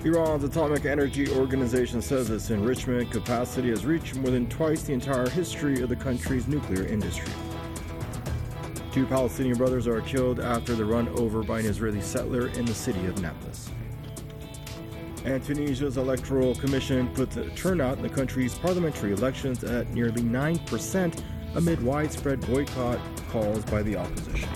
Iran's Atomic Energy Organization says its enrichment capacity has reached more than twice the entire history of the country's nuclear industry. 2 Palestinian brothers are killed after the run over by an Israeli settler in the city of Nablus. And Tunisia's Electoral Commission put the turnout in the country's parliamentary elections at nearly 9% amid widespread boycott calls by the opposition.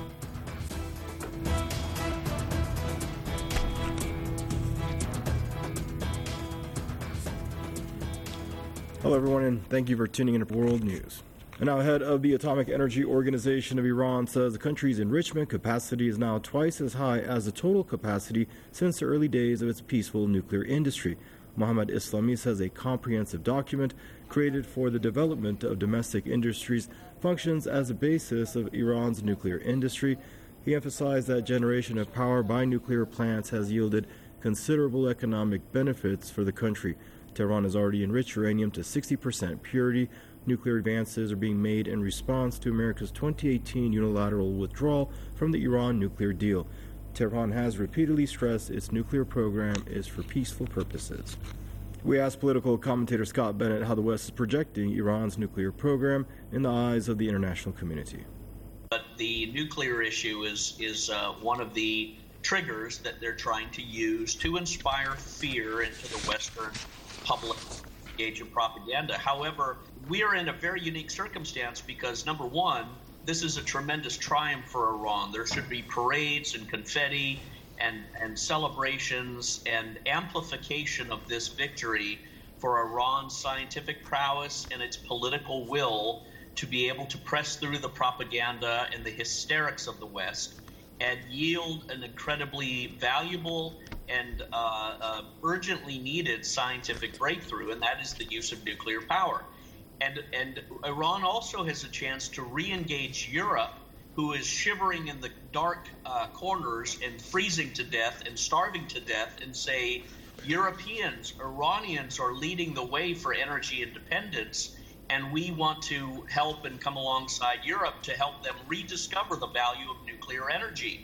Hello everyone, and thank you for tuning in to World News. And now, head of the Atomic Energy Organization of Iran says the country's enrichment capacity is now twice as high as the total capacity since the early days of its peaceful nuclear industry. Mohammad Islami says a comprehensive document created for the development of domestic industries functions as a basis of Iran's nuclear industry. He emphasized that generation of power by nuclear plants has yielded considerable economic benefits for the country. Tehran has already enriched uranium to 60% purity. Nuclear advances are being made in response to America's 2018 unilateral withdrawal from the Iran nuclear deal. Tehran has repeatedly stressed its nuclear program is for peaceful purposes. We asked political commentator Scott Bennett how the West is projecting Iran's nuclear program in the eyes of the international community. But the nuclear issue is one of the triggers that they're trying to use to inspire fear into the Western public engage in propaganda. However, we are in a very unique circumstance because, number one, this is a tremendous triumph for Iran. There should be parades and confetti and celebrations and amplification of this victory for Iran's scientific prowess and its political will to be able to press through the propaganda and the hysterics of the West and yield an incredibly valuable and urgently needed scientific breakthrough, and that is the use of nuclear power. And Iran also has a chance to re-engage Europe, who is shivering in the dark corners and freezing to death and starving to death, and say, Europeans, Iranians are leading the way for energy independence, and we want to help and come alongside Europe to help them rediscover the value of nuclear energy.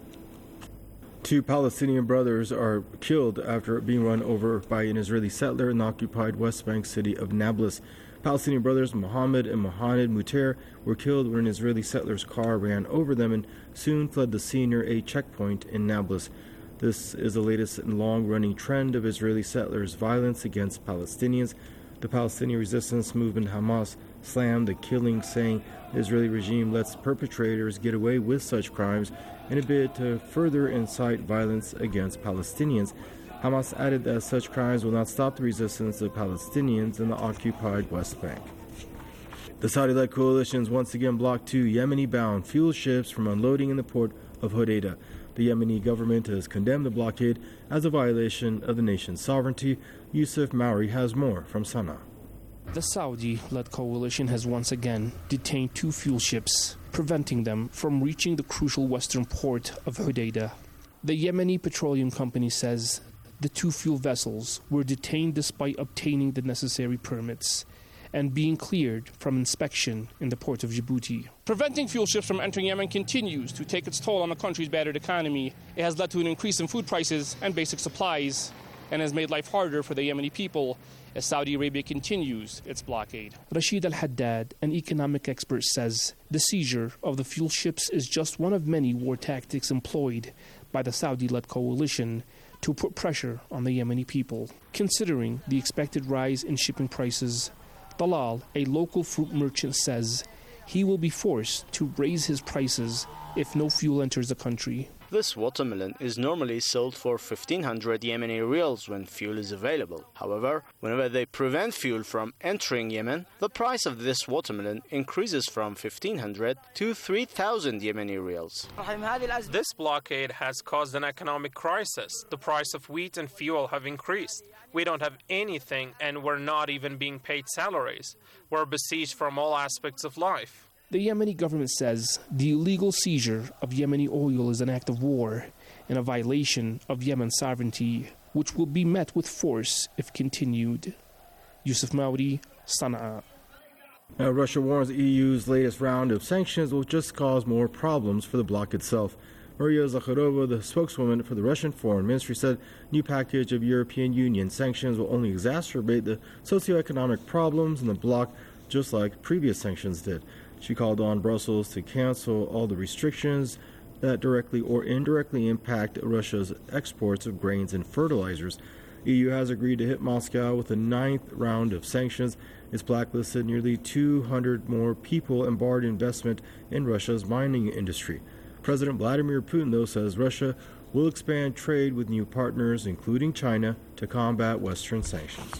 2 Palestinian brothers are killed after being run over by an Israeli settler in the occupied West Bank city of Nablus. Palestinian brothers Mohammed and Mohanad Muter were killed when an Israeli settler's car ran over them and soon fled the scene near a checkpoint in Nablus. This is the latest and long-running trend of Israeli settlers' violence against Palestinians. The Palestinian resistance movement Hamas slammed the killing, saying the Israeli regime lets perpetrators get away with such crimes in a bid to further incite violence against Palestinians. Hamas added that such crimes will not stop the resistance of Palestinians in the occupied West Bank. The Saudi-led coalitions once again blocked 2 Yemeni-bound fuel ships from unloading in the port of Hodeidah. The Yemeni government has condemned the blockade as a violation of the nation's sovereignty. Yusuf Mauri has more from Sana'a. The Saudi-led coalition has once again detained 2 fuel ships, preventing them from reaching the crucial western port of Hodeidah. The Yemeni Petroleum Company says the 2 fuel vessels were detained despite obtaining the necessary permits and being cleared from inspection in the port of Djibouti. Preventing fuel ships from entering Yemen continues to take its toll on the country's battered economy. It has led to an increase in food prices and basic supplies and has made life harder for the Yemeni people as Saudi Arabia continues its blockade. Rashid Al-Haddad, an economic expert, says the seizure of the fuel ships is just one of many war tactics employed by the Saudi-led coalition to put pressure on the Yemeni people. Considering the expected rise in shipping prices, Dalal, a local fruit merchant, says he will be forced to raise his prices if no fuel enters the country. This watermelon is normally sold for 1,500 Yemeni riyals when fuel is available. However, whenever they prevent fuel from entering Yemen, the price of this watermelon increases from 1,500 to 3,000 Yemeni riyals. This blockade has caused an economic crisis. The price of wheat and fuel have increased. We don't have anything, and we're not even being paid salaries. We're besieged from all aspects of life. The Yemeni government says the illegal seizure of Yemeni oil is an act of war and a violation of Yemen's sovereignty, which will be met with force if continued. Yusuf Maudi, Sana'a. Now, Russia warns the EU's latest round of sanctions will just cause more problems for the bloc itself. Maria Zakharova, the spokeswoman for the Russian Foreign Ministry, said new package of European Union sanctions will only exacerbate the socioeconomic problems in the bloc, just like previous sanctions did. She called on Brussels to cancel all the restrictions that directly or indirectly impact Russia's exports of grains and fertilizers. EU has agreed to hit Moscow with a 9th round of sanctions. It's blacklisted nearly 200 more people and barred investment in Russia's mining industry. President Vladimir Putin, though, says Russia will expand trade with new partners, including China, to combat Western sanctions.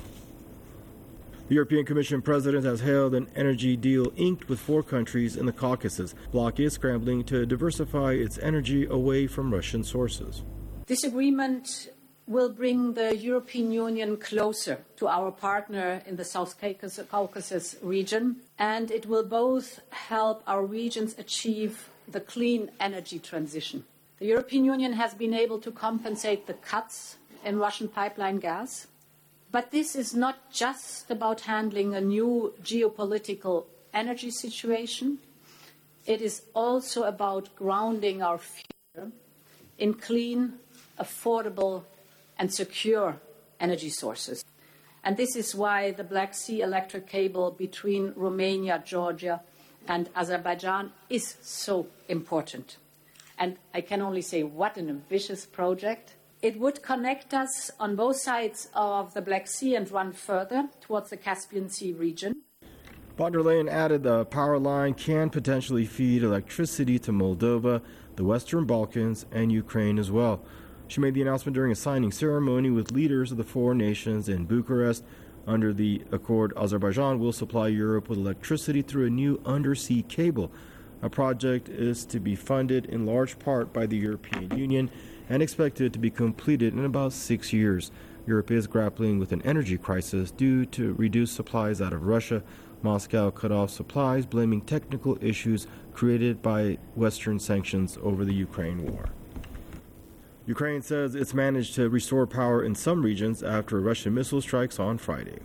The European Commission president has hailed an energy deal inked with 4 countries in the Caucasus. The bloc is scrambling to diversify its energy away from Russian sources. This agreement will bring the European Union closer to our partner in the South Caucasus region, and it will both help our regions achieve the clean energy transition. The European Union has been able to compensate the cuts in Russian pipeline gas, but this is not just about handling a new geopolitical energy situation. It is also about grounding our future in clean, affordable, and secure energy sources. And this is why the Black Sea electric cable between Romania, Georgia, and Azerbaijan is so important. And I can only say, what an ambitious project. It would connect us on both sides of the Black Sea and run further towards the Caspian Sea region. Von der Leyen added the power line can potentially feed electricity to Moldova, the Western Balkans, and Ukraine as well. She made the announcement during a signing ceremony with leaders of the 4 nations in Bucharest. Under the accord, Azerbaijan will supply Europe with electricity through a new undersea cable. A project is to be funded in large part by the European Union and expected to be completed in about 6 years. Europe is grappling with an energy crisis due to reduced supplies out of Russia. Moscow cut off supplies, blaming technical issues created by Western sanctions over the Ukraine war. Ukraine says it's managed to restore power in some regions after Russian missile strikes on Friday.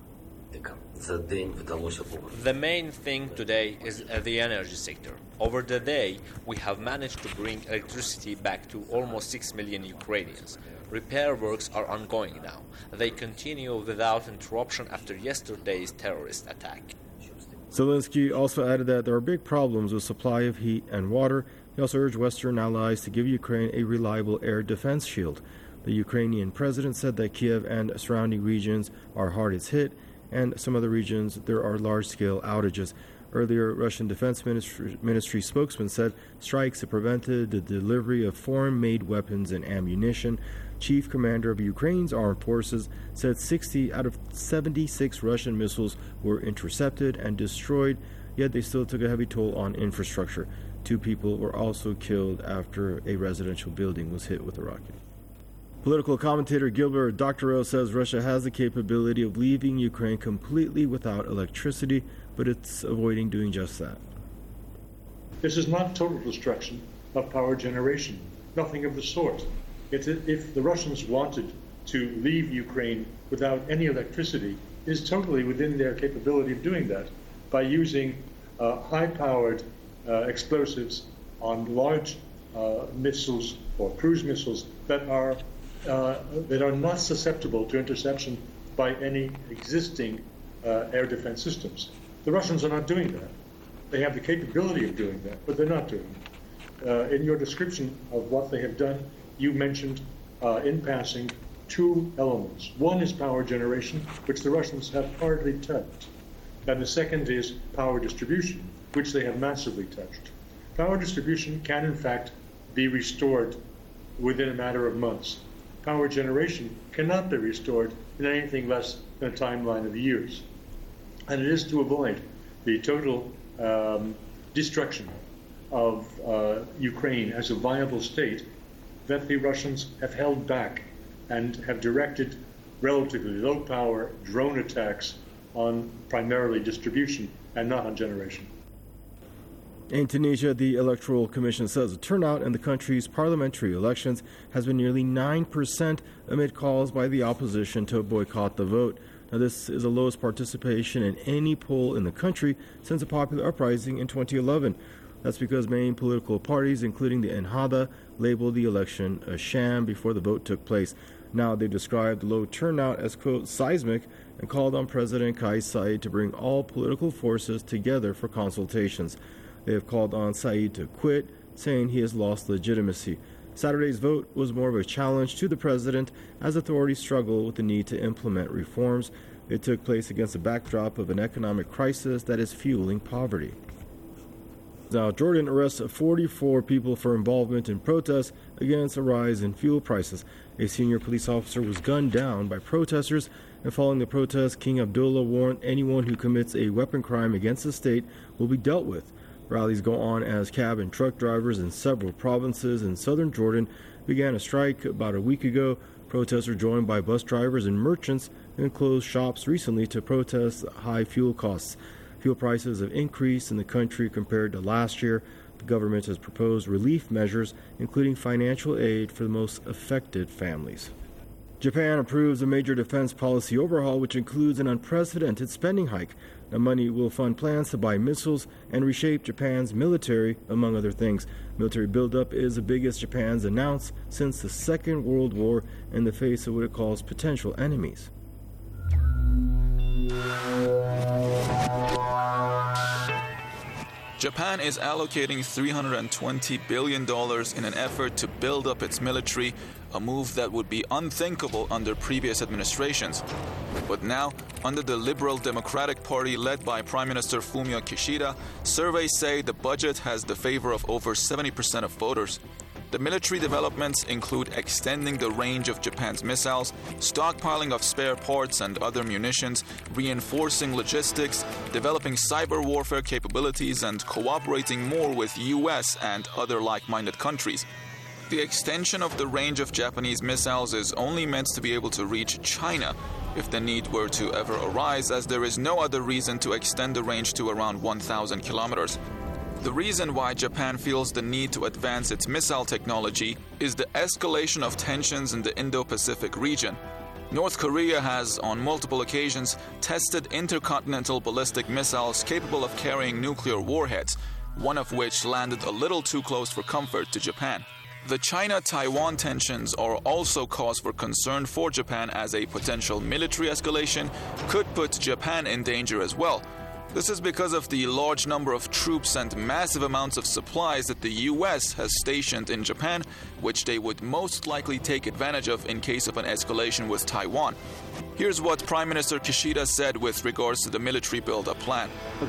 The main thing today is the energy sector. Over the day, we have managed to bring electricity back to almost 6 million Ukrainians. Repair works are ongoing now. They continue without interruption after yesterday's terrorist attack. Zelensky also added that there are big problems with supply of heat and water. He also urged Western allies to give Ukraine a reliable air defense shield. The Ukrainian president said that Kiev and surrounding regions are hardest hit, and some other regions there are large-scale outages. Earlier, Russian Defense Ministry spokesman said strikes have prevented the delivery of foreign-made weapons and ammunition. Chief Commander of Ukraine's armed forces said 60 out of 76 Russian missiles were intercepted and destroyed, yet they still took a heavy toll on infrastructure. 2 people were also killed after a residential building was hit with a rocket. Political commentator Gilbert Doctorow says Russia has the capability of leaving Ukraine completely without electricity, but it's avoiding doing just that. This is not total destruction of power generation, nothing of the sort. If the Russians wanted to leave Ukraine without any electricity, it is totally within their capability of doing that by using high-powered explosives on large missiles or cruise missiles that are not susceptible to interception by any existing air defense systems. The Russians are not doing that. They have the capability of doing that, but they're not doing it. In your description of what they have done, you mentioned in passing 2 elements. One is power generation, which the Russians have hardly touched. And the second is power distribution, which they have massively touched. Power distribution can, in fact, be restored within a matter of months. Power generation cannot be restored in anything less than a timeline of years. And it is to avoid the total destruction of Ukraine as a viable state that the Russians have held back and have directed relatively low-power drone attacks on primarily distribution and not on generation. In Tunisia, the Electoral Commission says the turnout in the country's parliamentary elections has been nearly 9% amid calls by the opposition to boycott the vote. Now, this is the lowest participation in any poll in the country since a popular uprising in 2011. That's because main political parties, including the Ennahda, labeled the election a sham before the vote took place. Now they've described the low turnout as, quote, seismic, and called on President Kais Saied to bring all political forces together for consultations. They have called on Saied to quit, saying he has lost legitimacy. Saturday's vote was more of a challenge to the president as authorities struggle with the need to implement reforms. It took place against the backdrop of an economic crisis that is fueling poverty. Now, Jordan arrests 44 people for involvement in protests against a rise in fuel prices. A senior police officer was gunned down by protesters, and following the protest, King Abdullah warned anyone who commits a weapon crime against the state will be dealt with. Rallies go on as cab and truck drivers in several provinces in southern Jordan began a strike about a week ago. Protests were joined by bus drivers and merchants and closed shops recently to protest high fuel costs. Fuel prices have increased in the country compared to last year. The government has proposed relief measures, including financial aid for the most affected families. Japan approves a major defense policy overhaul, which includes an unprecedented spending hike. The money will fund plans to buy missiles and reshape Japan's military, among other things. Military buildup is the biggest Japan's announced since the Second World War in the face of what it calls potential enemies. Japan is allocating $320 billion in an effort to build up its military, a move that would be unthinkable under previous administrations. But now, under the Liberal Democratic Party led by Prime Minister Fumio Kishida, surveys say the budget has the favor of over 70% of voters. The military developments include extending the range of Japan's missiles, stockpiling of spare parts and other munitions, reinforcing logistics, developing cyber warfare capabilities, and cooperating more with US and other like-minded countries. The extension of the range of Japanese missiles is only meant to be able to reach China if the need were to ever arise, as there is no other reason to extend the range to around 1,000 kilometers. The reason why Japan feels the need to advance its missile technology is the escalation of tensions in the Indo-Pacific region. North Korea has, on multiple occasions, tested intercontinental ballistic missiles capable of carrying nuclear warheads, one of which landed a little too close for comfort to Japan. The China-Taiwan tensions are also cause for concern for Japan, as a potential military escalation could put Japan in danger as well. This is because of the large number of troops and massive amounts of supplies that the US has stationed in Japan, which they would most likely take advantage of in case of an escalation with Taiwan. Here's what Prime Minister Kishida said with regards to the military build-up plan.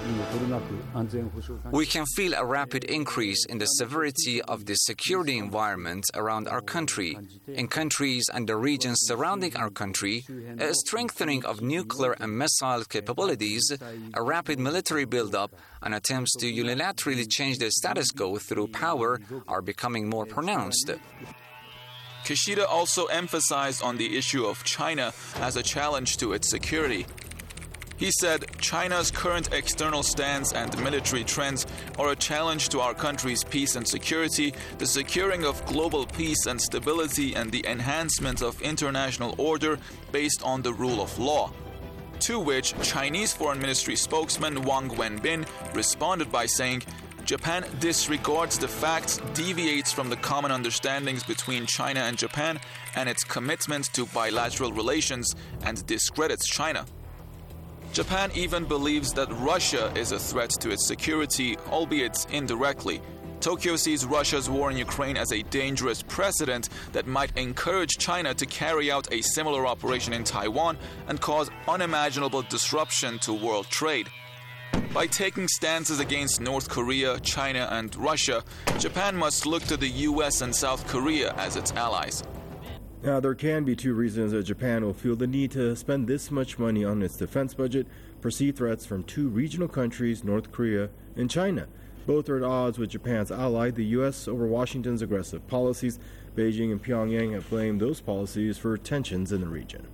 We can feel a rapid increase in the severity of the security environment around our country, in countries and the regions surrounding our country, a strengthening of nuclear and missile capabilities, a rapid military build-up, and attempts to unilaterally change the status quo through power are becoming more pronounced. Kishida also emphasized on the issue of China as a challenge to its security. He said China's current external stance and military trends are a challenge to our country's peace and security, the securing of global peace and stability, and the enhancement of international order based on the rule of law. To which Chinese Foreign Ministry spokesman Wang Wenbin responded by saying, Japan disregards the facts, deviates from the common understandings between China and Japan and its commitment to bilateral relations, and discredits China. Japan even believes that Russia is a threat to its security, albeit indirectly. Tokyo sees Russia's war in Ukraine as a dangerous precedent that might encourage China to carry out a similar operation in Taiwan and cause unimaginable disruption to world trade. By taking stances against North Korea, China, and Russia, Japan must look to the US and South Korea as its allies. Now, there can be two reasons that Japan will feel the need to spend this much money on its defense budget: perceived threats from two regional countries, North Korea and China. Both are at odds with Japan's ally, the U.S., over Washington's aggressive policies. Beijing and Pyongyang have blamed those policies for tensions in the region.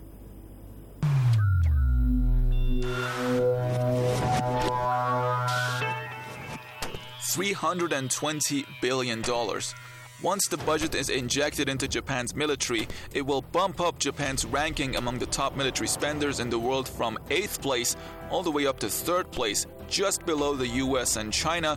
$320 billion. Once the budget is injected into Japan's military, it will bump up Japan's ranking among the top military spenders in the world from 8th place all the way up to 3rd place, just below the US and China,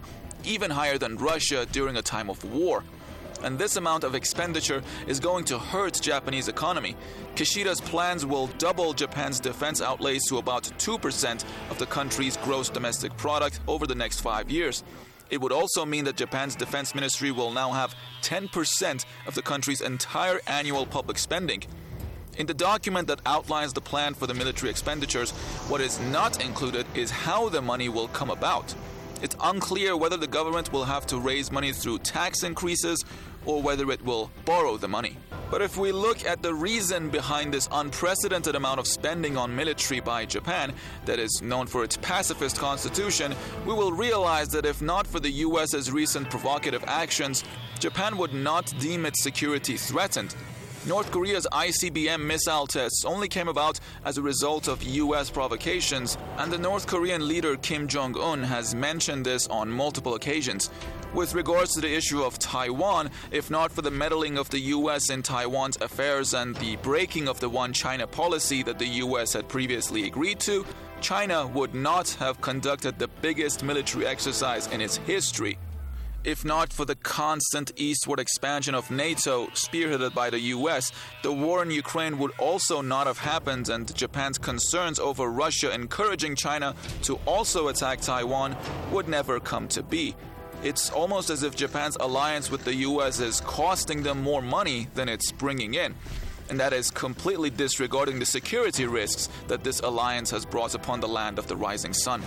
even higher than Russia during a time of war. And this amount of expenditure is going to hurt Japanese economy. Kishida's plans will double Japan's defense outlays to about 2% of the country's gross domestic product over the next 5 years. It would also mean that Japan's defense ministry will now have 10% of the country's entire annual public spending. In the document that outlines the plan for the military expenditures, what is not included is how the money will come about. It's unclear whether the government will have to raise money through tax increases or whether it will borrow the money. But if we look at the reason behind this unprecedented amount of spending on military by Japan, that is known for its pacifist constitution, we will realize that if not for the US's recent provocative actions, Japan would not deem its security threatened. North Korea's ICBM missile tests only came about as a result of US provocations, and the North Korean leader Kim Jong-un has mentioned this on multiple occasions. With regards to the issue of Taiwan, if not for the meddling of the US in Taiwan's affairs and the breaking of the One China policy that the US had previously agreed to, China would not have conducted the biggest military exercise in its history. If not for the constant eastward expansion of NATO, spearheaded by the US, the war in Ukraine would also not have happened, and Japan's concerns over Russia encouraging China to also attack Taiwan would never come to be. It's almost as if Japan's alliance with the US is costing them more money than it's bringing in. And that is completely disregarding the security risks that this alliance has brought upon the land of the rising sun.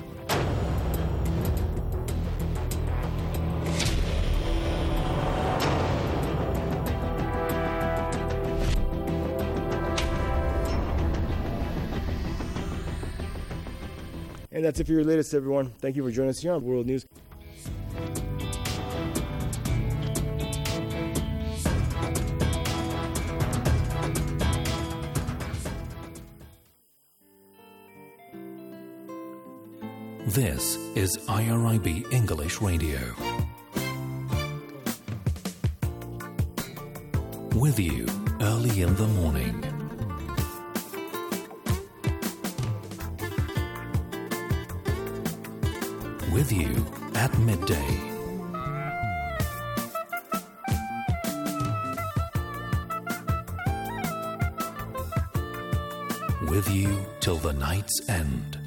And that's it for your latest, everyone. Thank you for joining us here on World News. This is IRIB English Radio. With you early in the morning. With you at midday. With you till the night's end.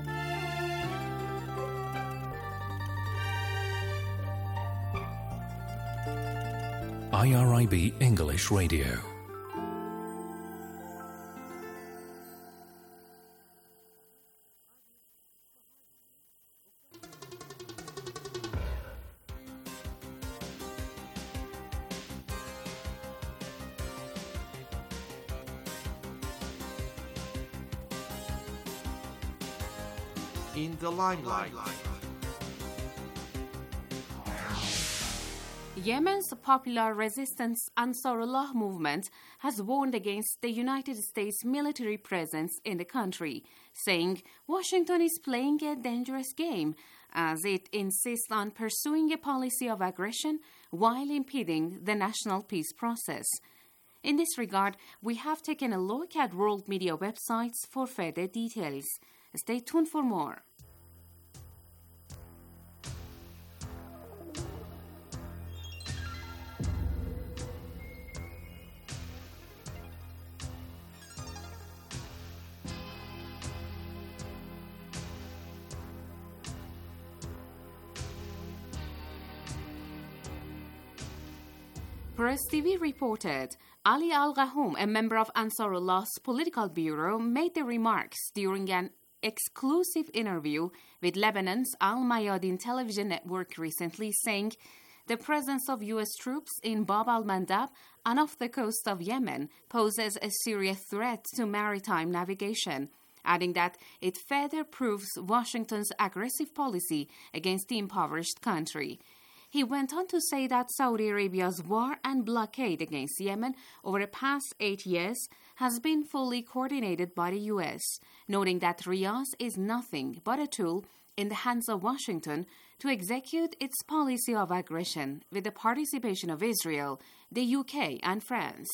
IRIB English Radio. In the limelight. Yemen's popular resistance Ansarullah movement has warned against the United States military presence in the country, saying Washington is playing a dangerous game as it insists on pursuing a policy of aggression while impeding the national peace process. In this regard, we have taken a look at world media websites for further details. Stay tuned for more. Press TV reported Ali Al-Ghahoum, a member of Ansarullah's political bureau, made the remarks during an exclusive interview with Lebanon's Al-Mayadin television network recently, saying the presence of U.S. troops in Bab al-Mandab and off the coast of Yemen poses a serious threat to maritime navigation, adding that it further proves Washington's aggressive policy against the impoverished country. He went on to say that Saudi Arabia's war and blockade against Yemen over the past 8 years has been fully coordinated by the U.S., noting that Riyadh is nothing but a tool in the hands of Washington to execute its policy of aggression with the participation of Israel, the UK, and France.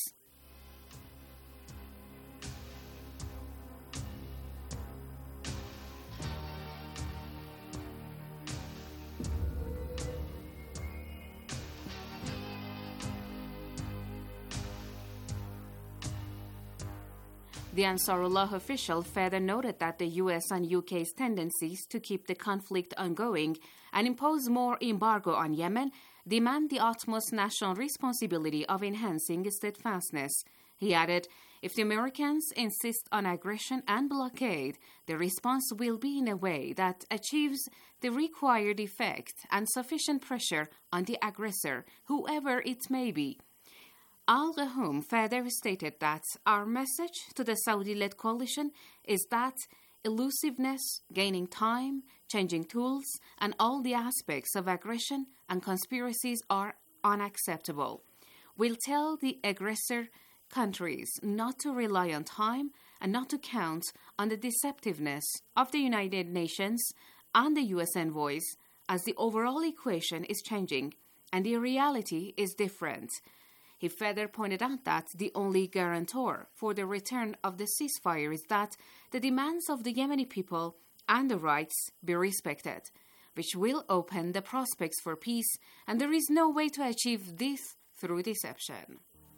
The Ansarullah official further noted that the US and UK's tendencies to keep the conflict ongoing and impose more embargo on Yemen demand the utmost national responsibility of enhancing steadfastness. He added, if the Americans insist on aggression and blockade, the response will be in a way that achieves the required effect and sufficient pressure on the aggressor, whoever it may be. Al-Ghahoum further stated that our message to the Saudi-led coalition is that elusiveness, gaining time, changing tools, and all the aspects of aggression and conspiracies are unacceptable. We'll tell the aggressor countries not to rely on time and not to count on the deceptiveness of the United Nations and the US envoys, as the overall equation is changing and the reality is different. He further pointed out that the only guarantor for the return of the ceasefire is that the demands of the Yemeni people and the rights be respected, which will open the prospects for peace, and there is no way to achieve this through deception.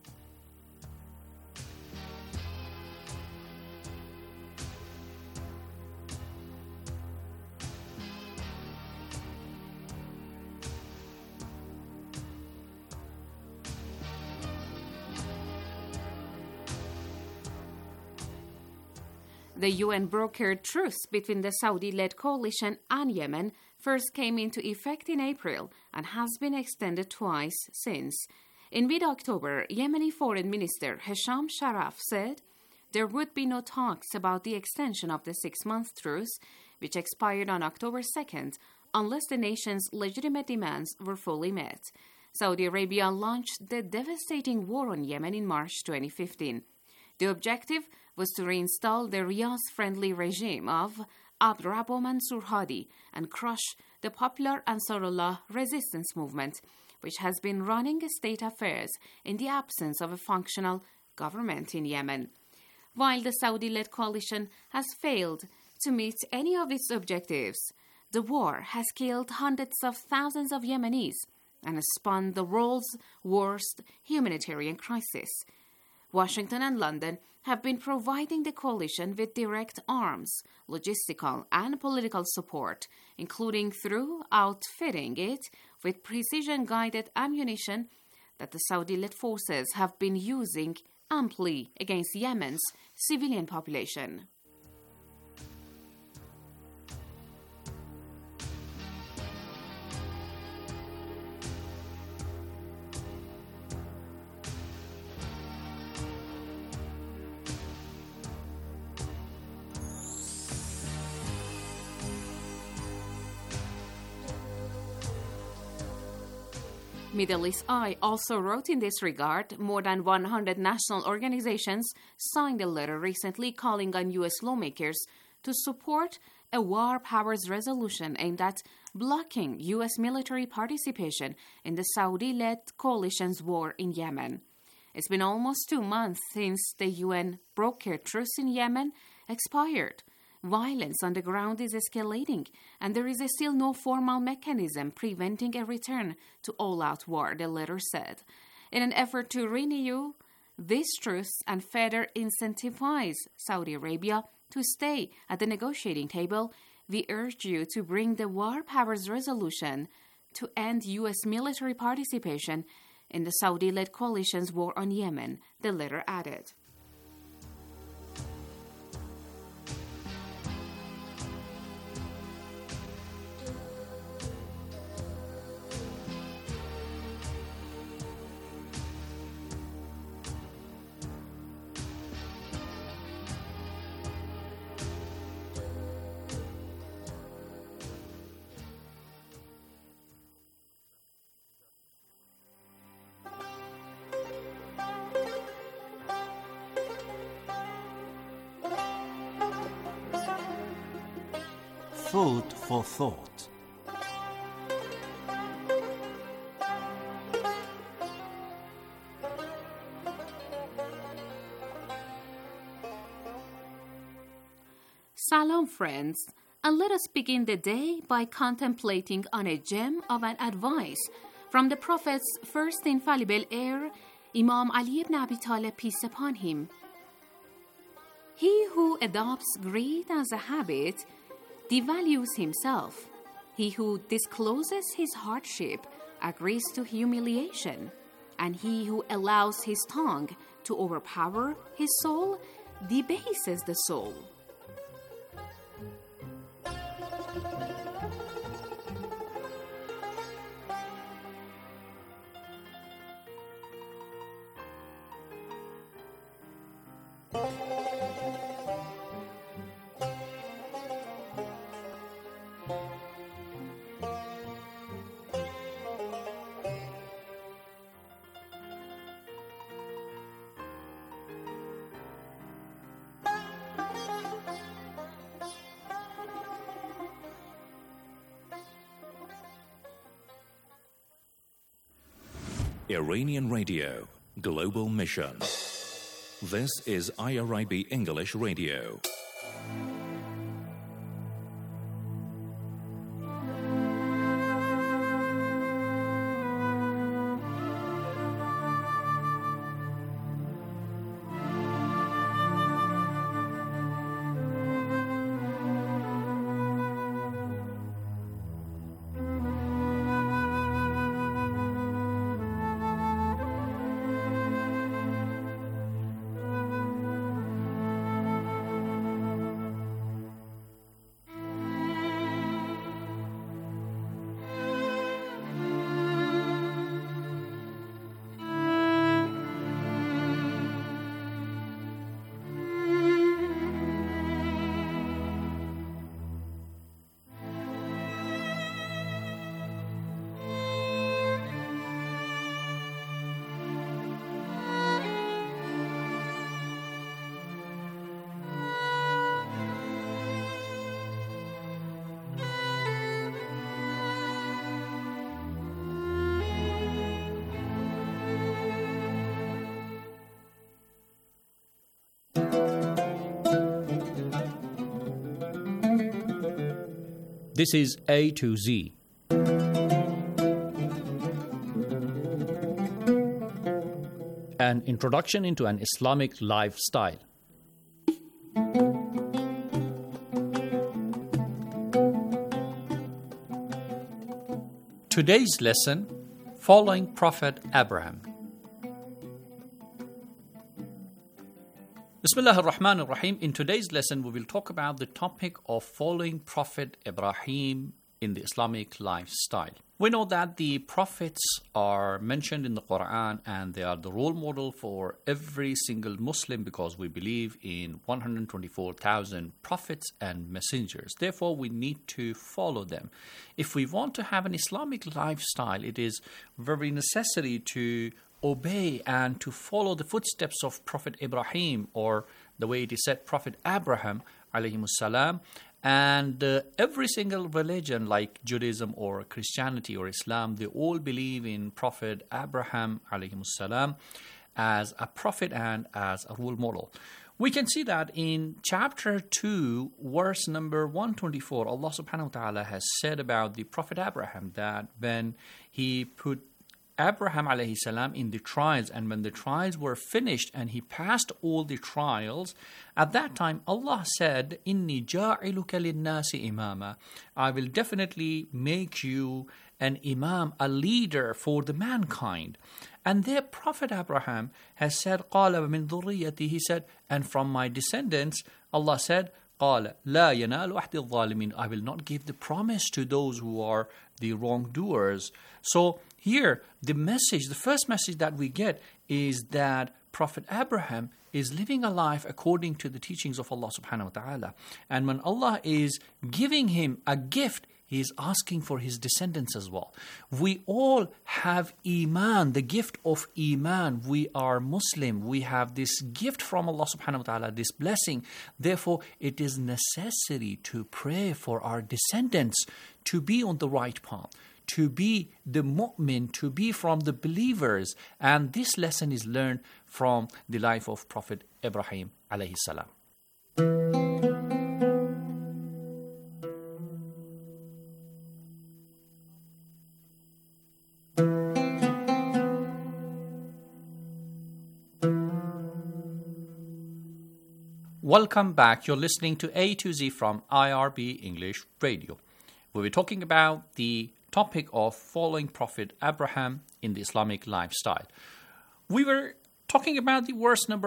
The UN-brokered truce between the Saudi-led coalition and Yemen first came into effect in April and has been extended twice since. In mid-October, Yemeni Foreign Minister Hesham Sharaf said there would be no talks about the extension of the 6-month truce, which expired on October 2nd, unless the nation's legitimate demands were fully met. Saudi Arabia launched the devastating war on Yemen in March 2015. The objective was to reinstall the Riyadh-friendly regime of Abdrabbo Mansour Hadi and crush the popular Ansarullah resistance movement, which has been running state affairs in the absence of a functional government in Yemen. While the Saudi-led coalition has failed to meet any of its objectives, the war has killed hundreds of thousands of Yemenis and has spawned the world's worst humanitarian crisis. Washington and London have been providing the coalition with direct arms, logistical and political support, including through outfitting it with precision-guided ammunition that the Saudi-led forces have been using amply against Yemen's civilian population. Middle East Eye also wrote in this regard. More than 100 national organizations signed a letter recently calling on U.S. lawmakers to support a war powers resolution aimed at blocking U.S. military participation in the Saudi-led coalition's war in Yemen. It's been almost 2 months since the UN-brokered truce in Yemen expired. Violence on the ground is escalating, and there is still no formal mechanism preventing a return to all-out war, the letter said. In an effort to renew this truce and further incentivize Saudi Arabia to stay at the negotiating table, we urge you to bring the war powers resolution to end U.S. military participation in the Saudi-led coalition's war on Yemen, the letter added. Food for thought. Salam friends, and let us begin the day by contemplating on a gem of an advice from the Prophet's first infallible heir, Imam Ali ibn Abi Talib, peace upon him. He who adopts greed as a habit devalues himself. He who discloses his hardship agrees to humiliation, and he who allows his tongue to overpower his soul debases the soul. Iranian Radio, Global Mission. This is IRIB English Radio. This is A to Z. An introduction into an Islamic lifestyle. Today's lesson, following Prophet Abraham. Bismillah ar-Rahman ar-Rahim. In today's lesson, we will talk about the topic of following Prophet Ibrahim in the Islamic lifestyle. We know that the prophets are mentioned in the Quran and they are the role model for every single Muslim because we believe in 124,000 prophets and messengers. Therefore, we need to follow them. If we want to have an Islamic lifestyle, it is very necessary to obey and to follow the footsteps of Prophet Ibrahim, or the way it is said, Prophet Abraham alayhi salam. And every single religion like Judaism or Christianity or Islam, they all believe in Prophet Abraham alayhi salam as a prophet and as a role model. We can see that in chapter 2, verse number 124, Allah subhanahu wa ta'ala has said about the Prophet Abraham that when he put Abraham alayhi salam in the trials, and when the trials were finished and he passed all the trials, at that time Allah said, Inni ja'iluka linnasi imama. I will definitely make you an imam, a leader for the mankind. And there Prophet Abraham has said, Qala min dhurriyyati, he said, and from my descendants, Allah said, Qala la yanalu ahdi adh-dhalimin. I will not give the promise to those who are the wrongdoers. So here, the first message that we get is that Prophet Abraham is living a life according to the teachings of Allah subhanahu wa ta'ala. And when Allah is giving him a gift, He is asking for his descendants as well. We all have Iman, the gift of Iman. We are Muslim. We have this gift from Allah subhanahu wa ta'ala, this blessing. Therefore, it is necessary to pray for our descendants to be on the right path, to be the mu'min, to be from the believers. And this lesson is learned from the life of Prophet Ibrahim alayhi salam. Welcome back. You're listening to A to Z from IRB English Radio. We'll be talking about the topic of following Prophet Abraham in the Islamic lifestyle. We were talking about the verse number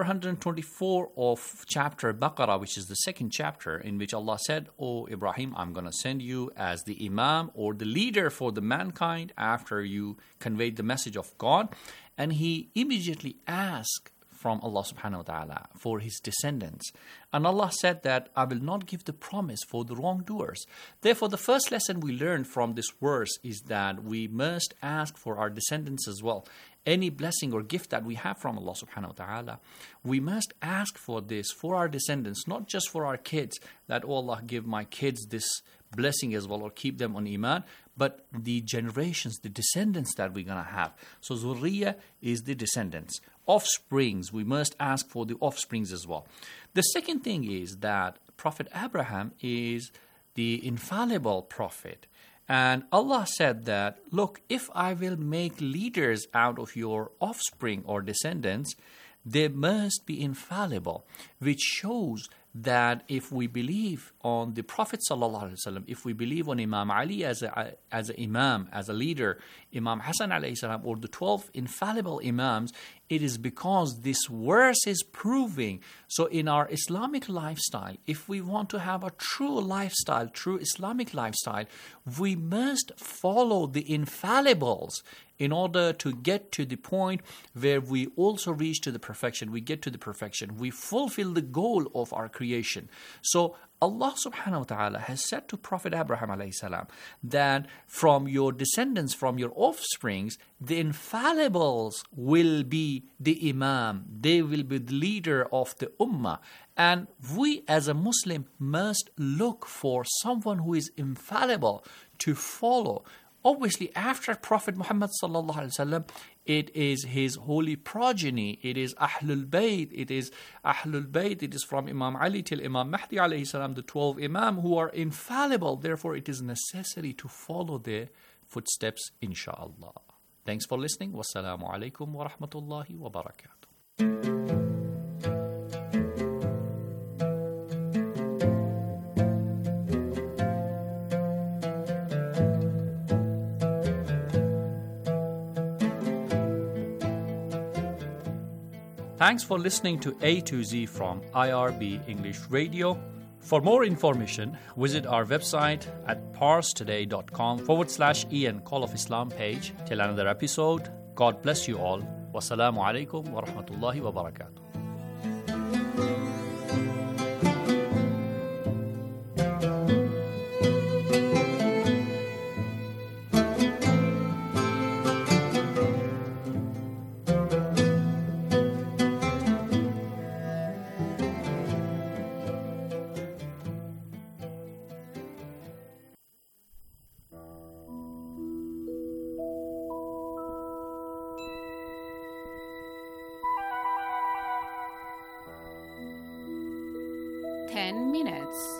124 of chapter Baqarah, which is the second chapter, in which Allah said, "O Ibrahim, I'm going to send you as the Imam or the leader for the mankind after you conveyed the message of God." And he immediately asked from Allah subhanahu wa ta'ala for his descendants. And Allah said that I will not give the promise for the wrongdoers. Therefore, the first lesson we learned from this verse is that we must ask for our descendants as well. Any blessing or gift that we have from Allah subhanahu wa ta'ala, we must ask for this for our descendants, not just for our kids, that, oh Allah, give my kids this blessing as well, or keep them on Iman, but the generations, the descendants that we're going to have. So Zurriya is the descendants. Offsprings, we must ask for the offsprings as well. The second thing is that Prophet Abraham is the infallible prophet. And Allah said that, look, if I will make leaders out of your offspring or descendants, they must be infallible, which shows that if we believe on the Prophet ﷺ, if we believe on Imam Ali as an imam, as a leader, Imam Hassan ﷺ, or the 12 infallible imams, it is because this verse is proving. So in our Islamic lifestyle, if we want to have a true lifestyle, true Islamic lifestyle, we must follow the infallibles in order to get to the point where we also reach to the perfection. We get to the perfection. We fulfill the goal of our creation. So Allah subhanahu wa ta'ala has said to Prophet Abraham alayhi salam that from your descendants, from your offsprings, the infallibles will be the imam. They will be the leader of the ummah. And we as a Muslim must look for someone who is infallible to follow. Obviously, after Prophet Muhammad sallallahu alaihi wasallam, it is his holy progeny. It is Ahlul Bayt. It is Ahlul Bayt. It is from Imam Ali till Imam Mahdi alayhi salam, the 12 Imam who are infallible. Therefore, it is necessary to follow their footsteps, inshallah. Thanks for listening. Wassalamu alaikum wa rahmatullahi wa barakatuh. Thanks for listening to A to Z from IRB English Radio. For more information, visit our website at parstoday.com/EN Call of Islam page. Till another episode, God bless you all. Wassalamu alaikum wa rahmatullahi wa barakatuh. Minutes.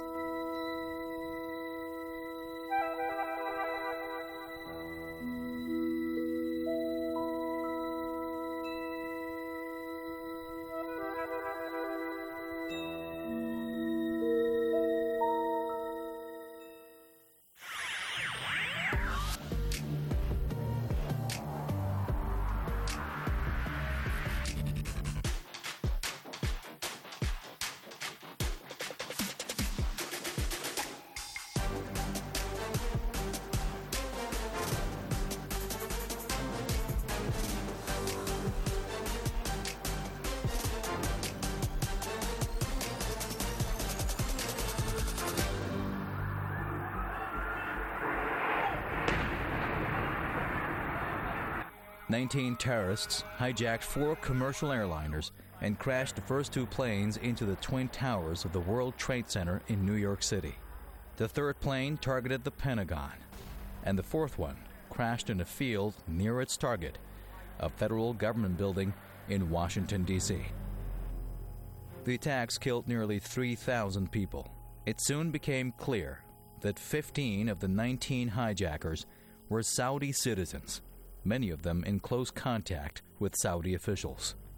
Terrorists hijacked 4 commercial airliners and crashed the first 2 planes into the Twin Towers of the World Trade Center in New York City. The third plane targeted the Pentagon, and the fourth one crashed in a field near its target, a federal government building in Washington, D.C. The attacks killed nearly 3,000 people. It soon became clear that 15 of the 19 hijackers were Saudi citizens, many of them in close contact with Saudi officials.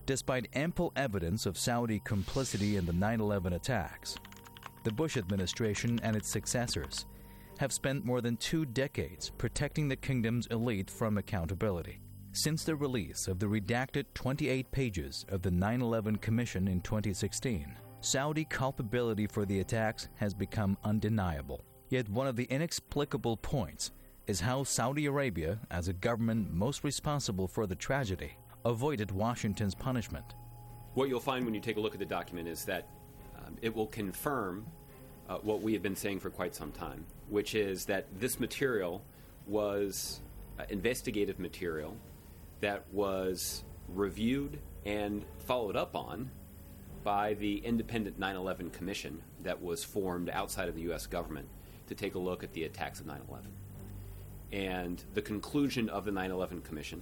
Despite ample evidence of Saudi complicity in the 9/11 attacks, the Bush administration and its successors have spent more than 2 decades protecting the kingdom's elite from accountability. Since the release of the redacted 28 pages of the 9/11 Commission in 2016, Saudi culpability for the attacks has become undeniable. Yet one of the inexplicable points is how Saudi Arabia, as a government most responsible for the tragedy, avoided Washington's punishment. What you'll find when you take a look at the document is that it will confirm what we have been saying for quite some time, which is that this material was investigative material that was reviewed and followed up on by the independent 9/11 Commission that was formed outside of the U.S. government to take a look at the attacks of 9/11. And the conclusion of the 9/11 Commission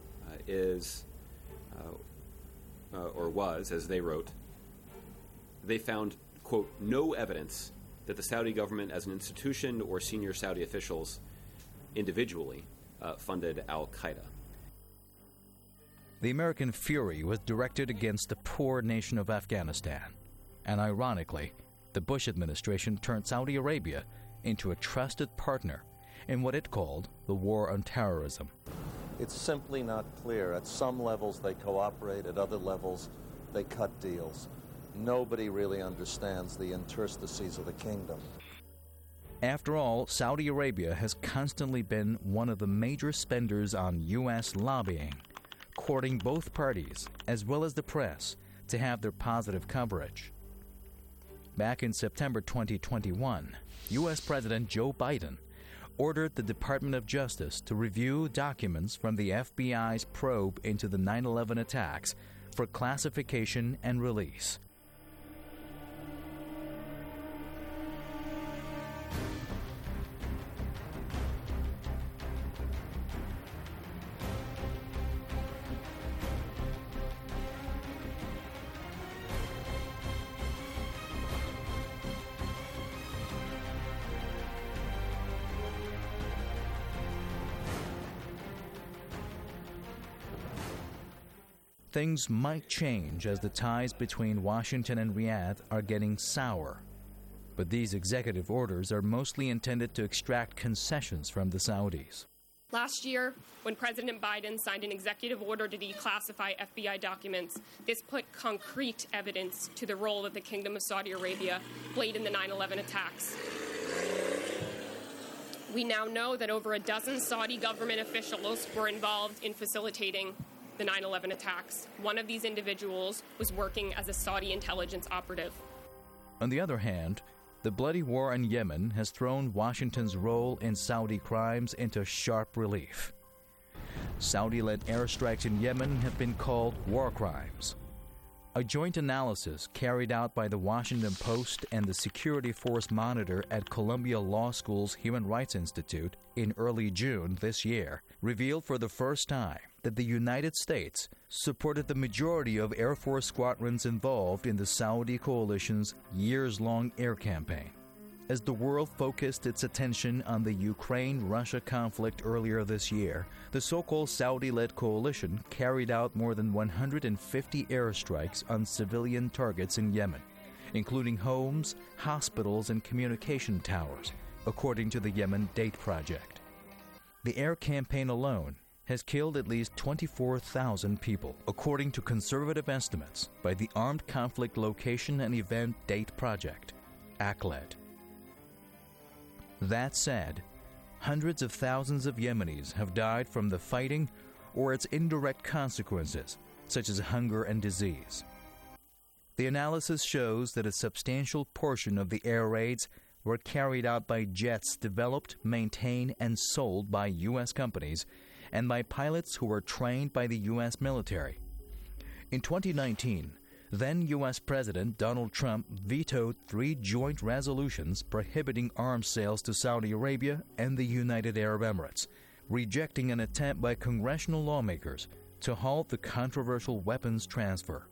was, as they wrote, they found, quote, no evidence that the Saudi government as an institution or senior Saudi officials individually funded al-Qaeda. The American fury was directed against the poor nation of Afghanistan. And ironically, the Bush administration turned Saudi Arabia into a trusted partner in what it called the war on terrorism. It's simply not clear. At some levels they cooperate, at other levels they cut deals. Nobody really understands the interstices of the kingdom. After all, Saudi Arabia has constantly been one of the major spenders on U.S. lobbying, courting both parties, as well as the press, to have their positive coverage. Back in September 2021, U.S. President Joe Biden ordered the Department of Justice to review documents from the FBI's probe into the 9/11 attacks for classification and release. Things might change as the ties between Washington and Riyadh are getting sour. But these executive orders are mostly intended to extract concessions from the Saudis. Last year, when President Biden signed an executive order to declassify FBI documents, this put concrete evidence to the role that the Kingdom of Saudi Arabia played in the 9/11 attacks. We now know that over a dozen Saudi government officials were involved in facilitating the 9/11 attacks. One of these individuals was working as a Saudi intelligence operative. On the other hand, the bloody war in Yemen has thrown Washington's role in Saudi crimes into sharp relief. Saudi-led airstrikes in Yemen have been called war crimes. A joint analysis carried out by the Washington Post and the Security Force Monitor at Columbia Law School's Human Rights Institute in early June this year revealed for the first time that the United States supported the majority of Air Force squadrons involved in the Saudi coalition's years-long air campaign. As the world focused its attention on the Ukraine-Russia conflict earlier this year, the so-called Saudi-led coalition carried out more than 150 airstrikes on civilian targets in Yemen, including homes, hospitals, and communication towers, according to the Yemen Date Project. The air campaign alone has killed at least 24,000 people, according to conservative estimates by the Armed Conflict Location and Event Date Project, ACLED. That said, hundreds of thousands of Yemenis have died from the fighting or its indirect consequences, such as hunger and disease. The analysis shows that a substantial portion of the air raids were carried out by jets developed, maintained, and sold by U.S. companies and by pilots who were trained by the U.S. military. In 2019, then U.S. President Donald Trump vetoed 3 joint resolutions prohibiting arms sales to Saudi Arabia and the United Arab Emirates, rejecting an attempt by congressional lawmakers to halt the controversial weapons transfer.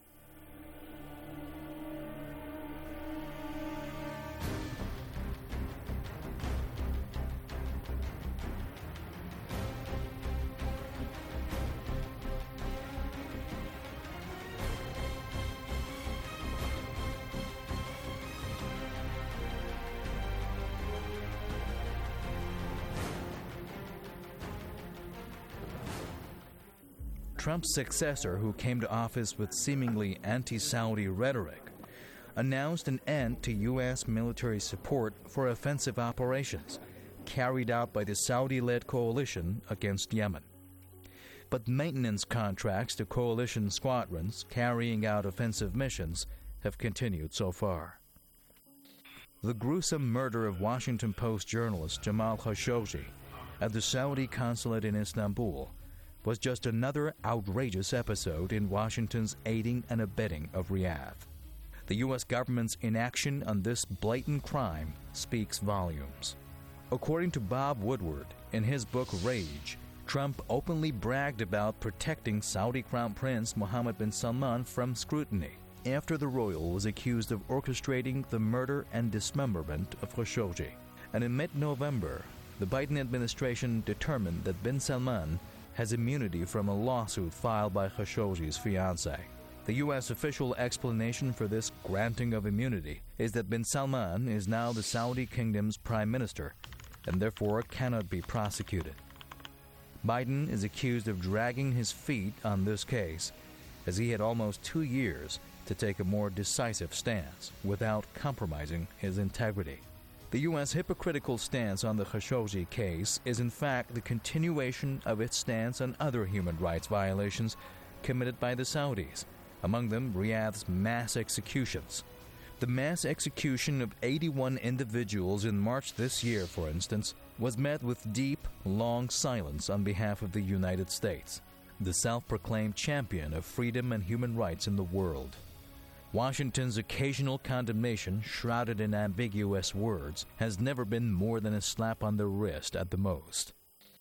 Trump's successor, who came to office with seemingly anti-Saudi rhetoric, announced an end to U.S. military support for offensive operations carried out by the Saudi-led coalition against Yemen. But maintenance contracts to coalition squadrons carrying out offensive missions have continued so far. The gruesome murder of Washington Post journalist Jamal Khashoggi at the Saudi consulate in Istanbul was just another outrageous episode in Washington's aiding and abetting of Riyadh. The U.S. government's inaction on this blatant crime speaks volumes. According to Bob Woodward, in his book Rage, Trump openly bragged about protecting Saudi Crown Prince Mohammed bin Salman from scrutiny after the royal was accused of orchestrating the murder and dismemberment of Khashoggi. And in mid-November, the Biden administration determined that bin Salman has immunity from a lawsuit filed by Khashoggi's fiancée. The U.S. official explanation for this granting of immunity is that bin Salman is now the Saudi kingdom's prime minister and therefore cannot be prosecuted. Biden is accused of dragging his feet on this case, as he had almost 2 years to take a more decisive stance without compromising his integrity. The U.S. hypocritical stance on the Khashoggi case is in fact the continuation of its stance on other human rights violations committed by the Saudis, among them Riyadh's mass executions. The mass execution of 81 individuals in March this year, for instance, was met with deep, long silence on behalf of the United States, the self-proclaimed champion of freedom and human rights in the world. Washington's occasional condemnation, shrouded in ambiguous words, has never been more than a slap on the wrist at the most.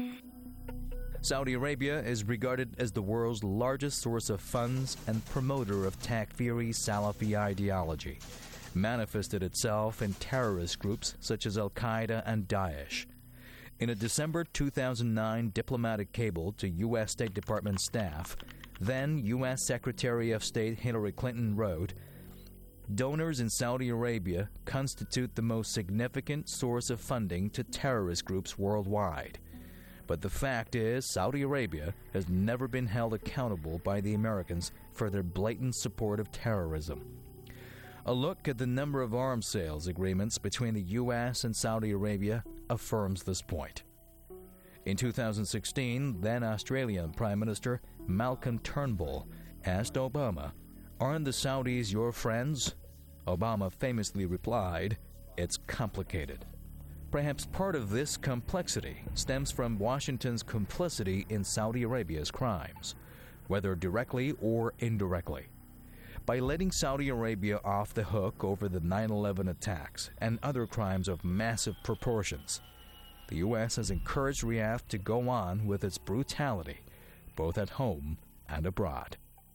Saudi Arabia is regarded as the world's largest source of funds and promoter of Takfiri Salafi ideology, manifested itself in terrorist groups such as Al-Qaeda and Daesh. In a December 2009 diplomatic cable to U.S. State Department staff, then U.S. Secretary of State Hillary Clinton wrote, "Donors in Saudi Arabia constitute the most significant source of funding to terrorist groups worldwide. But the fact is, Saudi Arabia has never been held accountable by the Americans for their blatant support of terrorism." A look at the number of arms sales agreements between the U.S. and Saudi Arabia affirms this point. In 2016, then Australian Prime Minister Malcolm Turnbull asked Obama, "Aren't the Saudis your friends?" Obama famously replied, "It's complicated." Perhaps part of this complexity stems from Washington's complicity in Saudi Arabia's crimes, whether directly or indirectly. By letting Saudi Arabia off the hook over the 9/11 attacks and other crimes of massive proportions, the U.S. has encouraged Riyadh to go on with its brutality, both at home and abroad.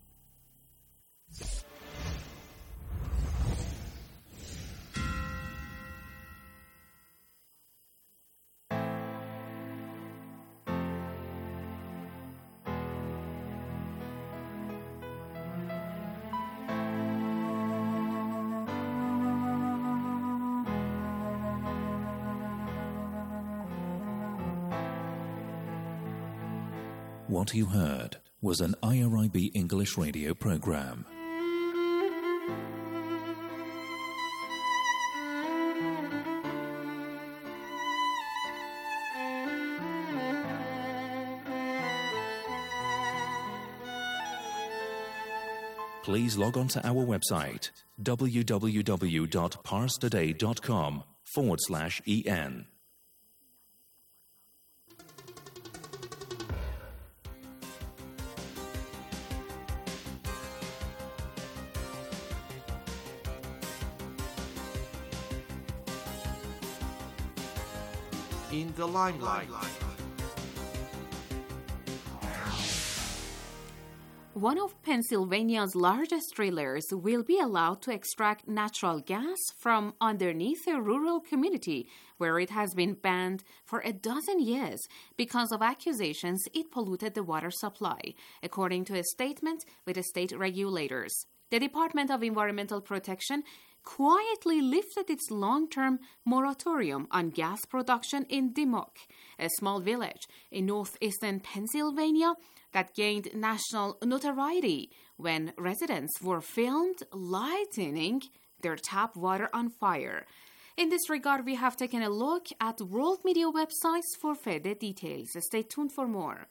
What you heard was an IRIB English radio program. Please log on to our website www.parstoday.com/en. In the limelight. One of Pennsylvania's largest drillers will be allowed to extract natural gas from underneath a rural community where it has been banned for a dozen years because of accusations it polluted the water supply, according to a statement with the state regulators. The Department of Environmental Protection quietly lifted its long-term moratorium on gas production in Dimmock, a small village in northeastern Pennsylvania, that gained national notoriety when residents were filmed lighting their tap water on fire. In this regard, we have taken a look at world media websites for further details. Stay tuned for more.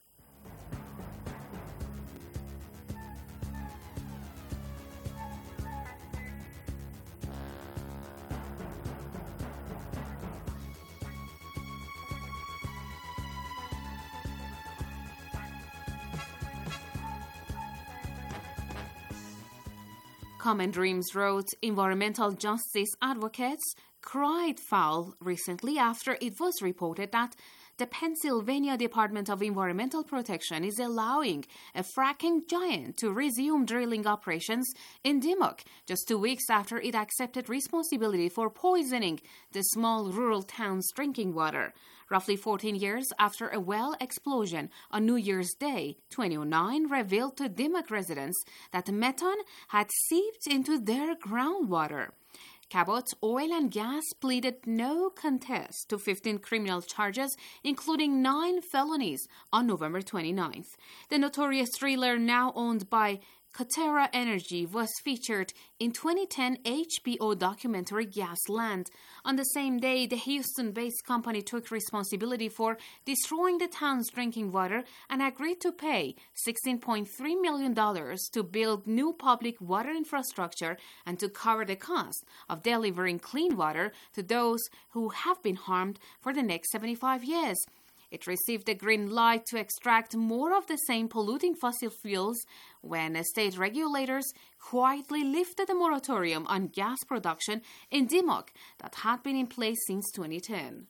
Common Dreams wrote, environmental justice advocates cried foul recently after it was reported that the Pennsylvania Department of Environmental Protection is allowing a fracking giant to resume drilling operations in Dimmock just 2 weeks after it accepted responsibility for poisoning the small rural town's drinking water. Roughly 14 years after a well explosion on New Year's Day, 2009 revealed to Dimmock residents that methane had seeped into their groundwater. Cabot Oil and Gas pleaded no contest to 15 criminal charges, including 9 felonies, on November 29th. The notorious driller, now owned by Coterra Energy, was featured in 2010 HBO documentary Gasland. On the same day, the Houston-based company took responsibility for destroying the town's drinking water and agreed to pay $16.3 million to build new public water infrastructure and to cover the cost of delivering clean water to those who have been harmed for the next 75 years. It received the green light to extract more of the same polluting fossil fuels when state regulators quietly lifted the moratorium on gas production in Dimmock that had been in place since 2010.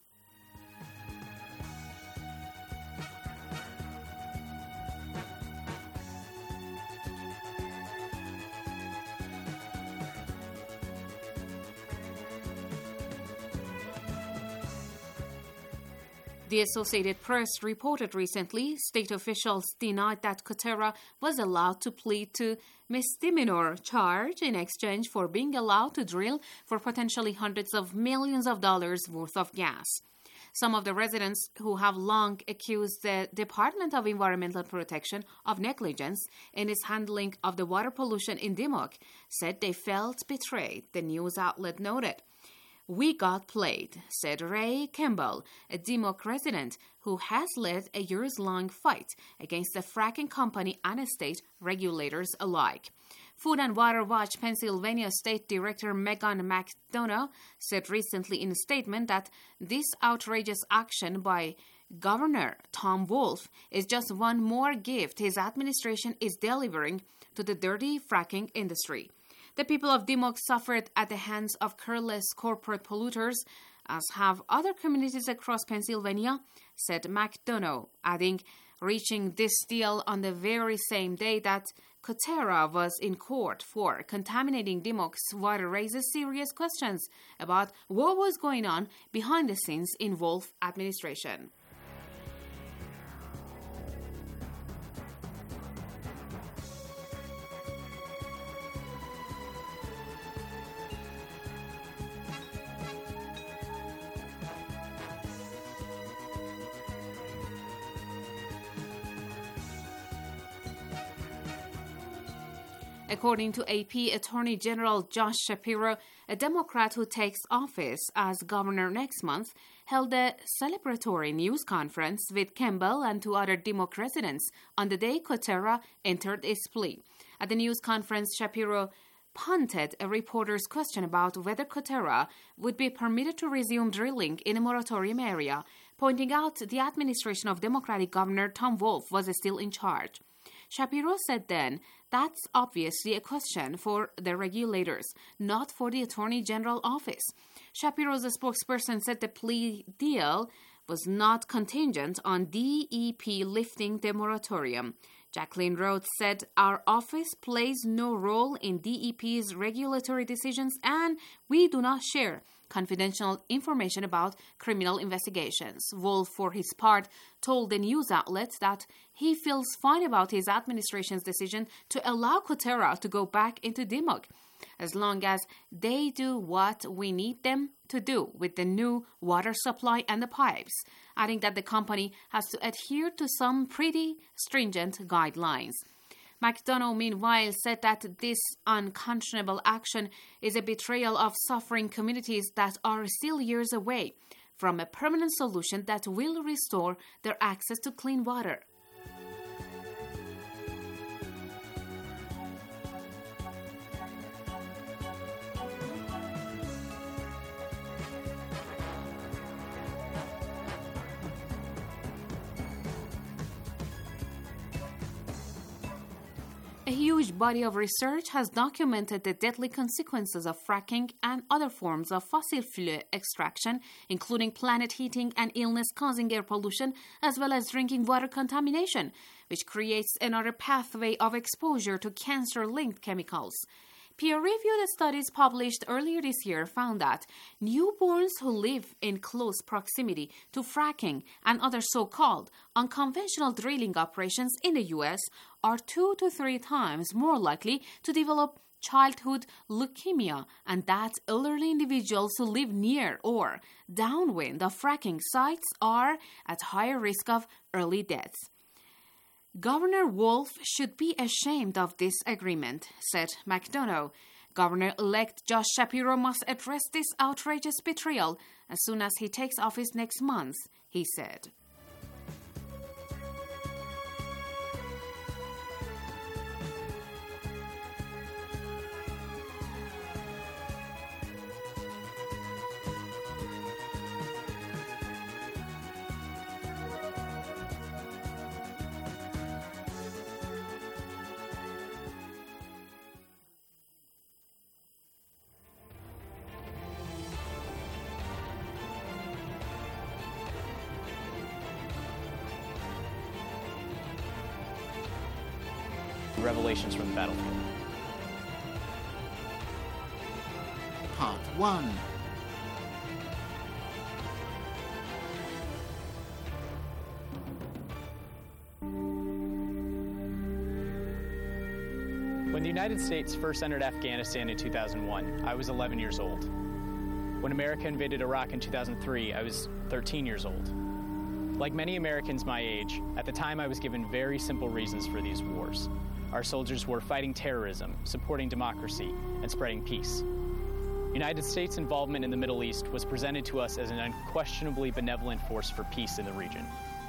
The Associated Press reported recently state officials denied that Coterra was allowed to plead to misdemeanor charge in exchange for being allowed to drill for potentially hundreds of millions of dollars worth of gas. Some of the residents who have long accused the Department of Environmental Protection of negligence in its handling of the water pollution in Dimmock said they felt betrayed, the news outlet noted. "We got played," said Ray Campbell, a Dimmock resident who has led a years-long fight against the fracking company and state regulators alike. Food and Water Watch Pennsylvania State Director Megan McDonough said recently in a statement that this outrageous action by Governor Tom Wolf is just one more gift his administration is delivering to the dirty fracking industry. The people of Dimmock suffered at the hands of careless corporate polluters, as have other communities across Pennsylvania, said McDonough, adding, reaching this deal on the very same day that Coterra was in court for contaminating Dimmock's water raises serious questions about what was going on behind the scenes in Wolf administration. According to AP Attorney General Josh Shapiro, a Democrat who takes office as governor next month, held a celebratory news conference with Campbell and 2 other Dimmock residents on the day Coterra entered its plea. At the news conference, Shapiro punted a reporter's question about whether Coterra would be permitted to resume drilling in a moratorium area, pointing out the administration of Democratic Governor Tom Wolf was still in charge. Shapiro said then, that's obviously a question for the regulators, not for the Attorney General office. Shapiro's spokesperson said the plea deal was not contingent on DEP lifting the moratorium. Jacqueline Rhodes said, our office plays no role in DEP's regulatory decisions and we do not share confidential information about criminal investigations. Wolf, for his part, told the news outlet that he feels fine about his administration's decision to allow Coterra to go back into Dimmock. as long as they do what we need them to do with the new water supply and the pipes, adding that the company has to adhere to some pretty stringent guidelines. McDonough, meanwhile, said that this unconscionable action is a betrayal of suffering communities that are still years away from a permanent solution that will restore their access to clean water. A huge body of research has documented the deadly consequences of fracking and other forms of fossil fuel extraction, including planet heating and illness-causing air pollution, as well as drinking water contamination, which creates another pathway of exposure to cancer-linked chemicals. Peer-reviewed studies published earlier this year found that newborns who live in close proximity to fracking and other so-called unconventional drilling operations in the U.S. are 2 to 3 times more likely to develop childhood leukemia, and that elderly individuals who live near or downwind of fracking sites are at higher risk of early deaths. Governor Wolf should be ashamed of this agreement, said McDonough. Governor-elect Josh Shapiro must address this outrageous betrayal as soon as he takes office next month, he said. Revelations from the Battlefield. Part 1. When the United States first entered Afghanistan in 2001, I was 11 years old. When America invaded Iraq in 2003, I was 13 years old. Like many Americans my age, at the time I was given very simple reasons for these wars. Our soldiers were fighting terrorism, supporting democracy, and spreading peace. United States involvement in the Middle East was presented to us as an unquestionably benevolent force for peace in the region.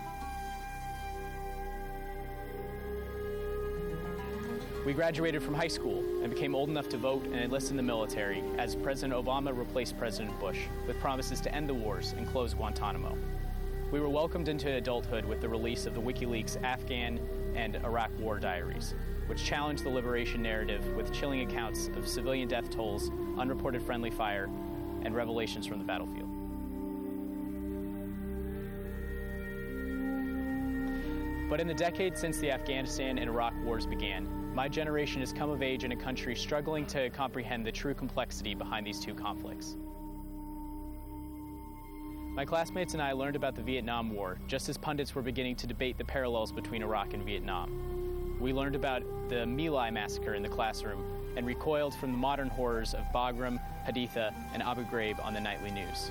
We graduated from high school and became old enough to vote and enlist in the military as President Obama replaced President Bush with promises to end the wars and close Guantanamo. We were welcomed into adulthood with the release of the WikiLeaks Afghan and Iraq War Diaries, which challenged the liberation narrative with chilling accounts of civilian death tolls, unreported friendly fire, and revelations from the battlefield. But in the decades since the Afghanistan and Iraq wars began, my generation has come of age in a country struggling to comprehend the true complexity behind these two conflicts. My classmates and I learned about the Vietnam War just as pundits were beginning to debate the parallels between Iraq and Vietnam. We learned about the My Lai massacre in the classroom and recoiled from the modern horrors of Bagram, Haditha, and Abu Ghraib on the nightly news.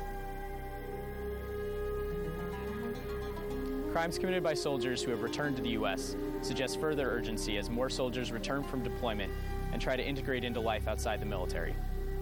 Crimes committed by soldiers who have returned to the U.S. suggest further urgency as more soldiers return from deployment and try to integrate into life outside the military.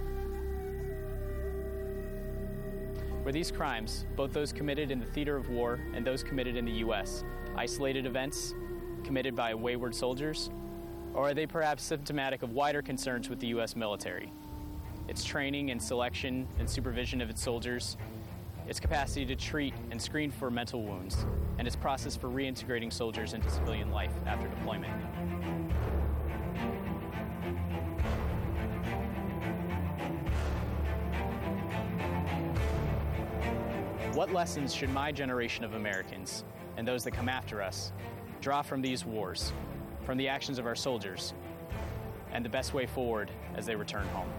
Were these crimes, both those committed in the theater of war and those committed in the U.S., isolated events committed by wayward soldiers? Or are they perhaps symptomatic of wider concerns with the U.S. military? Its training and selection and supervision of its soldiers, its capacity to treat and screen for mental wounds, and its process for reintegrating soldiers into civilian life after deployment. What lessons should my generation of Americans, and those that come after us, draw from these wars, from the actions of our soldiers, and the best way forward as they return home?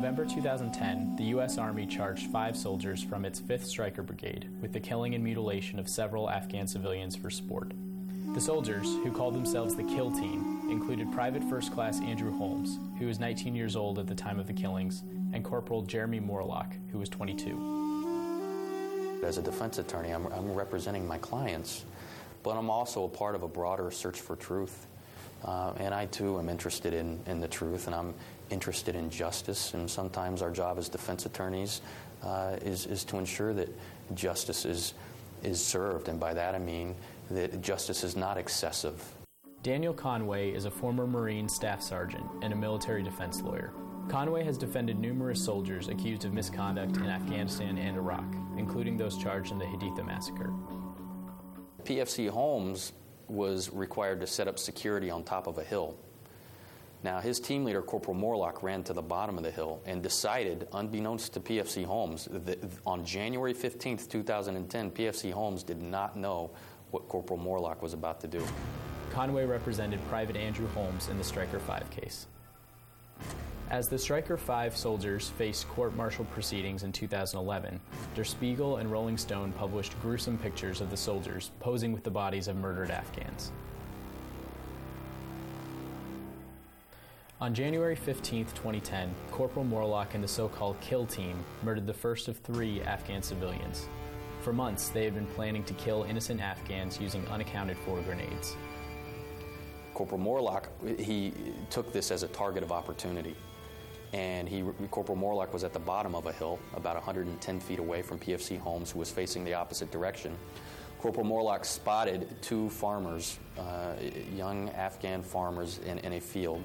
November 2010, the U.S. Army charged 5 soldiers from its 5th Stryker Brigade with the killing and mutilation of several Afghan civilians for sport. The soldiers, who called themselves the Kill Team, included Private First Class Andrew Holmes, who was 19 years old at the time of the killings, and Corporal Jeremy Morlock, who was 22. As a defense attorney, I'm representing my clients, but I'm also a part of a broader search for truth. And I, too, am interested in the truth, and I'm interested in justice. And sometimes our job as defense attorneys is to ensure that justice is served. And by that I mean that justice is not excessive. Daniel Conway is a former Marine staff sergeant and a military defense lawyer. Conway has defended numerous soldiers accused of misconduct in Afghanistan and Iraq, including those charged in the Haditha massacre. PFC Holmes was required to set up security on top of a hill. Now, his team leader, Corporal Morlock, ran to the bottom of the hill and decided, unbeknownst to PFC Holmes, that on January 15th, 2010, PFC Holmes did not know what Corporal Morlock was about to do. Conway represented Private Andrew Holmes in the Stryker 5 case. As the Stryker 5 soldiers faced court-martial proceedings in 2011, Der Spiegel and Rolling Stone published gruesome pictures of the soldiers posing with the bodies of murdered Afghans. On January 15, 2010, Corporal Morlock and the so-called Kill Team murdered the first of 3 Afghan civilians. For months, they had been planning to kill innocent Afghans using unaccounted-for grenades. Corporal Morlock, he took this as a target of opportunity. And Corporal Morlock was at the bottom of a hill, about 110 feet away from PFC Holmes, who was facing the opposite direction. Corporal Morlock spotted 2 farmers, young Afghan farmers in a field,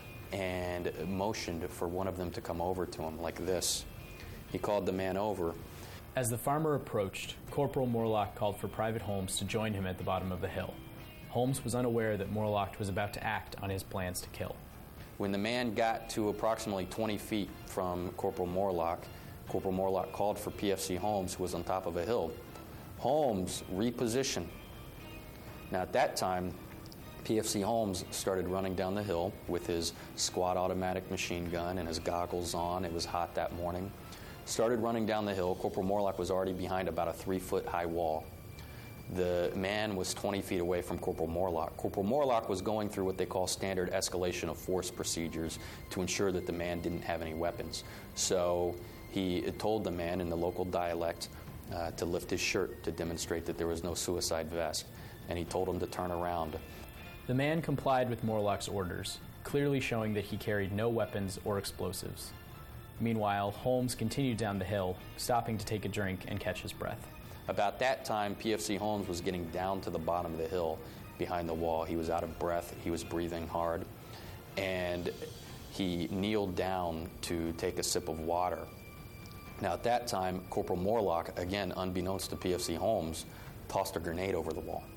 and motioned for one of them to come over to him like this. He called the man over. As the farmer approached, Corporal Morlock called for Private Holmes to join him at the bottom of the hill. Holmes was unaware that Morlock was about to act on his plans to kill. When the man got to approximately 20 feet from Corporal Morlock called for PFC Holmes, who was on top of a hill. Holmes repositioned. Now at that time, PFC Holmes started running down the hill with his squad automatic machine gun and his goggles on. It was hot that morning. Started running down the hill. Corporal Morlock was already behind about a 3-foot high wall. The man was 20 feet away from Corporal Morlock. Corporal Morlock was going through what they call standard escalation of force procedures to ensure that the man didn't have any weapons. So he told the man in the local dialect to lift his shirt to demonstrate that there was no suicide vest, and he told him to turn around. The man complied with Morlock's orders, clearly showing that he carried no weapons or explosives. Meanwhile, Holmes continued down the hill, stopping to take a drink and catch his breath. About that time, PFC Holmes was getting down to the bottom of the hill behind the wall. He was out of breath. He was breathing hard. And he kneeled down to take a sip of water. Now, at that time, Corporal Morlock, again, unbeknownst to PFC Holmes, tossed a grenade over the wall.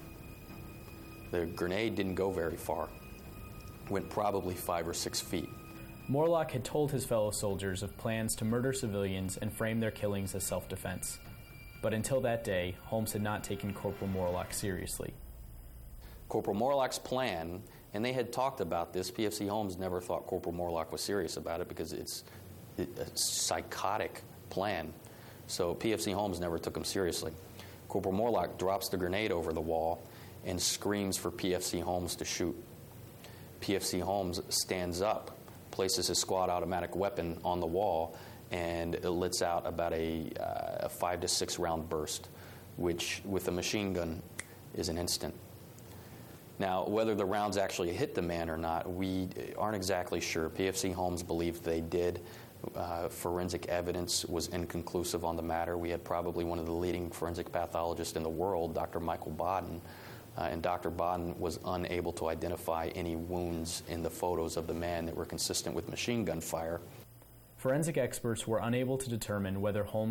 The grenade didn't go very far. Went probably 5 or 6 feet. Morlock had told his fellow soldiers of plans to murder civilians and frame their killings as self-defense. But until that day, Holmes had not taken Corporal Morlock seriously. Corporal Morlock's plan, and they had talked about this, PFC Holmes never thought Corporal Morlock was serious about it because it's a psychotic plan. So PFC Holmes never took him seriously. Corporal Morlock drops the grenade over the wall and screams for PFC Holmes to shoot. PFC Holmes stands up, places his squad automatic weapon on the wall, and it lets out about a 5 to 6 round burst, which with a machine gun is an instant. Now, whether the rounds actually hit the man or not, we aren't exactly sure. PFC Holmes believed they did. Forensic evidence was inconclusive on the matter. We had probably one of the leading forensic pathologists in the world, Dr. Michael Baden, and Dr. Baden was unable to identify any wounds in the photos of the man that were consistent with machine gun fire. Forensic experts were unable to determine whether Holmes